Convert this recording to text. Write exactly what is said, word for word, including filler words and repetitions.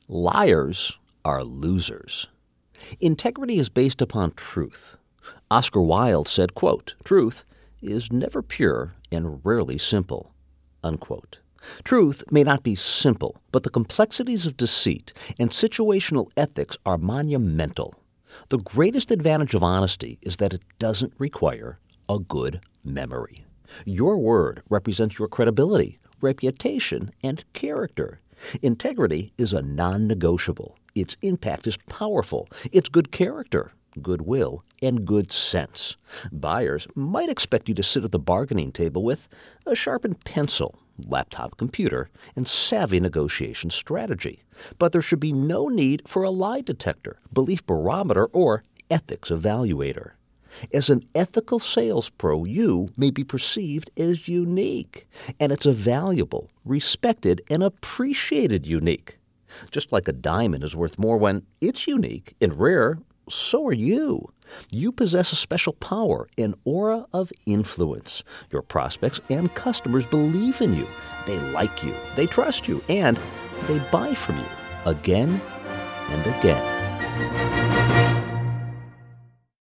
Liars are losers. Integrity is based upon truth. Oscar Wilde said, quote, "Truth is never pure and rarely simple," unquote. Truth may not be simple, but the complexities of deceit and situational ethics are monumental. The greatest advantage of honesty is that it doesn't require a good memory. Your word represents your credibility, reputation, and character. Integrity is a non-negotiable. Its impact is powerful. It's good character, goodwill, and good sense. Buyers might expect you to sit at the bargaining table with a sharpened pencil, laptop computer, and savvy negotiation strategy. But there should be no need for a lie detector, belief barometer, or ethics evaluator. As an ethical sales pro, you may be perceived as unique, and it's a valuable, respected, and appreciated unique. Just like a diamond is worth more when it's unique and rare, so are you. You possess a special power, an aura of influence. Your prospects and customers believe in you. They like you, they trust you, and they buy from you again and again.